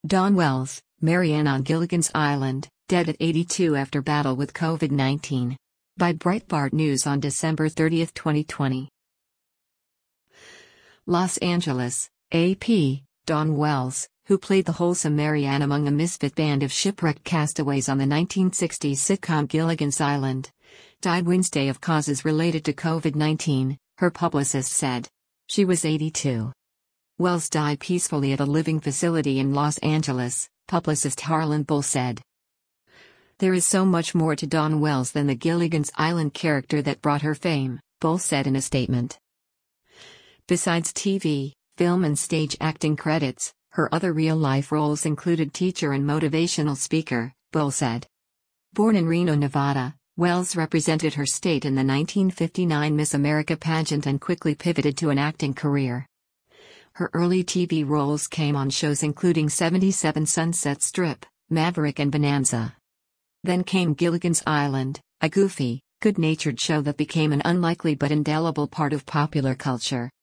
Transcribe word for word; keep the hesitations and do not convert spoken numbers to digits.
Dawn Wells, Marianne on Gilligan's Island, dead at eighty-two after battle with COVID nineteen. By Breitbart News on December thirtieth, twenty twenty. Los Angeles, A P, Dawn Wells, who played the wholesome Marianne among a misfit band of shipwrecked castaways on the nineteen sixties sitcom Gilligan's Island, died Wednesday of causes related to COVID nineteen, her publicist said. She was eighty-two. Wells died peacefully at a living facility in Los Angeles, publicist Harlan Bull said. There is so much more to Dawn Wells than the Gilligan's Island character that brought her fame, Bull said in a statement. Besides T V, film and stage acting credits, her other real-life roles included teacher and motivational speaker, Bull said. Born in Reno, Nevada, Wells represented her state in the nineteen fifty-nine Miss America pageant and quickly pivoted to an acting career. Her early T V roles came on shows including seventy-seven Sunset Strip, Maverick and Bonanza. Then came Gilligan's Island, a goofy, good-natured show that became an unlikely but indelible part of popular culture.